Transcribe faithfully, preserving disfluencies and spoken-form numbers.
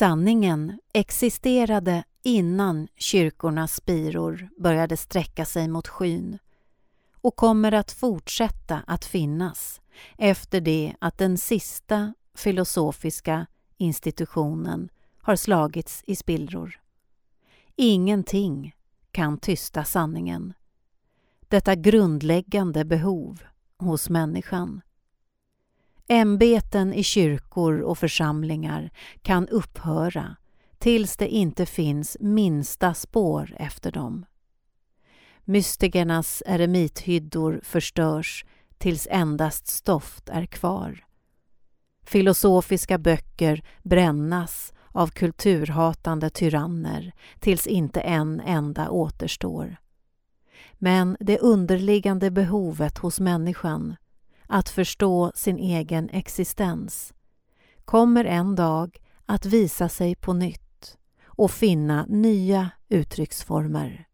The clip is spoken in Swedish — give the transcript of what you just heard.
Sanningen existerade innan kyrkornas spiror började sträcka sig mot skyn och kommer att fortsätta att finnas efter det att den sista filosofiska institutionen har slagits i spillror. Ingenting kan tysta sanningen. Detta grundläggande behov hos människan. Ämbeten i kyrkor och församlingar kan upphöra tills det inte finns minsta spår efter dem. Mystikernas eremithyddor förstörs tills endast stoft är kvar. Filosofiska böcker brännas av kulturhatande tyranner tills inte en enda återstår. Men det underliggande behovet hos människan att förstå sin egen existens kommer en dag att visa sig på nytt och finna nya uttrycksformer.